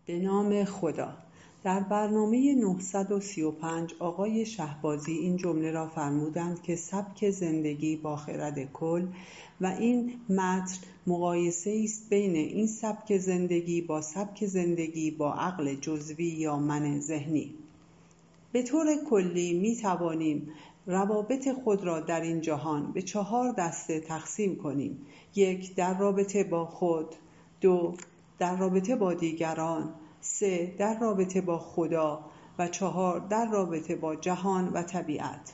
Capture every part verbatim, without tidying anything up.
به نام خدا. در برنامه نهصد و سی و پنج آقای شهبازی این جمله را فرمودند که سبک زندگی با خرد کل، و این متن مقایسه است بین این سبک زندگی با سبک زندگی با عقل جزوی یا من ذهنی. به طور کلی می توانیم روابط خود را در این جهان به چهار دسته تقسیم کنیم. یک، در رابطه با خود. دو، در رابطه با دیگران. سه، در رابطه با خدا. و چهار، در رابطه با جهان و طبیعت.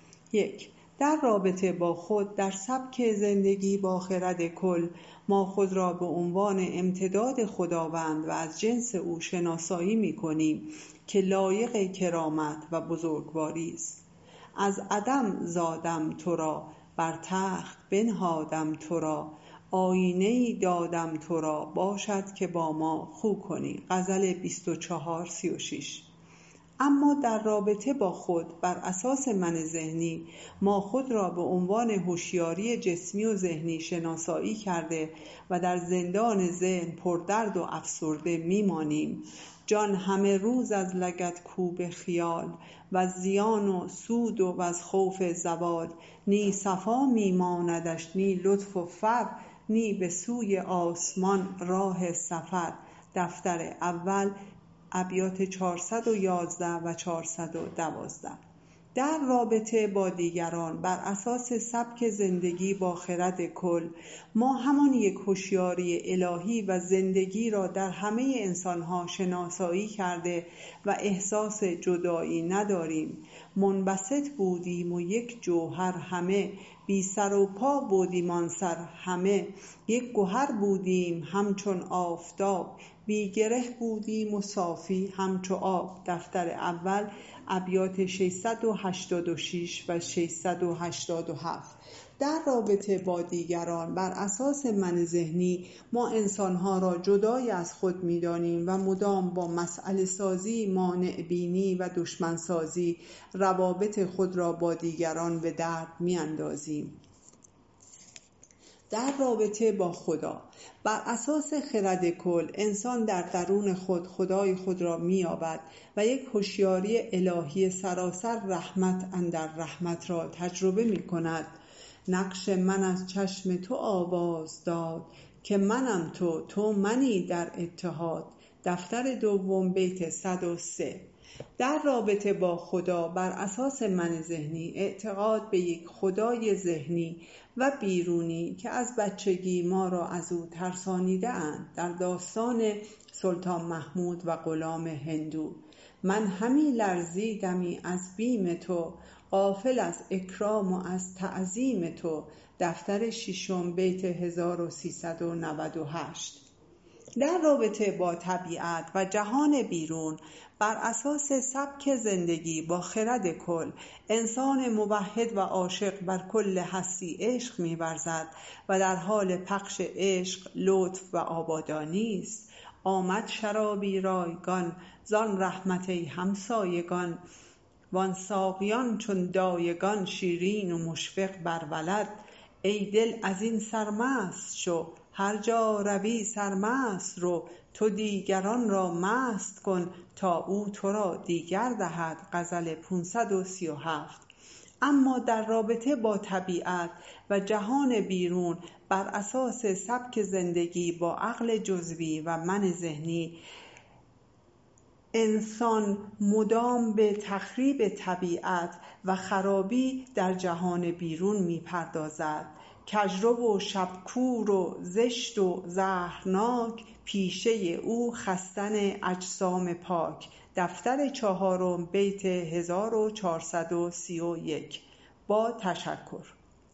یک، در رابطه با خود. در سبک زندگی با خرد کل ما خود را به عنوان امتداد خداوند و از جنس او شناسایی می کنیم که لایق کرامت و بزرگواری است. از عدم زادم تو را، بر تخت بنهادم تو را، آینه‌ای دادم تو را، باشد که با ما خو کنی. غزل بیست و چهار سی و شش. اما در رابطه با خود بر اساس من ذهنی ما خود را به عنوان هوشیاری جسمی و ذهنی شناسایی کرده و در زندان ذهن پردرد و افسرده میمانیم. جان همه روز از لگد کوب خیال، و زیان و سود و از خوف زوال. نی صفا میماندش نی لطف و فر، نی به سوی آسمان راه سفر. دفتر اول ابیات چهارصد و یازده و چهارصد و دوازده. در رابطه با دیگران بر اساس سبک زندگی با خرد کل ما همان یک هوشیاری الهی و زندگی را در همه انسانها شناسایی کرده و احساس جدایی نداریم. منبسط بودیم و یک جوهر همه، بی سر و پا بودیم آن سر همه. یک گوهر بودیم همچون آفتاب، بی گره بودیم و صافی همچو آب. دفتر اول ابیات ششصد و هشتاد و شش و ششصد و هشتاد و هفت. در رابطه با دیگران بر اساس من ذهنی ما انسانها را جدای از خود می‌دانیم و مدام با مسئله سازی، مانع بینی و دشمن سازی روابط خود را با دیگران به درد می‌اندازیم. در رابطه با خدا بر اساس خرد کل انسان در درون خود خدای خود را می‌یابد و یک هوشیاری الهی سراسر رحمت اندر رحمت را تجربه می‌کند. نقش من از چشم تو آواز داد، که منم تو تو منی در اتحاد. دفتر دوم بیت صد و سه. در رابطه با خدا بر اساس من ذهنی اعتقاد به یک خدای ذهنی و بیرونی که از بچگی ما را از او ترسانیده اند. در داستان سلطان محمود و غلام هندو: من همی لرزیدمی از بیم تو، غافل از اکرام و از تعظیم تو. دفتر ششم بیت هزار و سیصد و نود و هشت. در رابطه با طبیعت و جهان بیرون بر اساس سبک زندگی با خرد کل انسان موحد و عاشق بر کل هستی عشق می‌ورزد و در حال پخش عشق، لطف و آبادانی است. آمد شرابی رایگان، زان رحمت ای همسایگان، وان ساقیان چون دایگان، شیرین و مشفق بر ولد. ای دل از این سرمست شو، هر جا روی سرمست رو، تو دیگران را مست کن تا او تو را دیگر دهد. غزل پانصد و سی و هفت. اما در رابطه با طبیعت و جهان بیرون بر اساس سبک زندگی با عقل جزوی و من ذهنی انسان مدام به تخریب طبیعت و خرابی در جهان بیرون می‌پردازد. کژرو و شبکور و زشت و زهرناک، پیشه او خستن اجسام پاک. دفتر چهارم بیت هزار و چهارصد و سی و یک. با تشکر.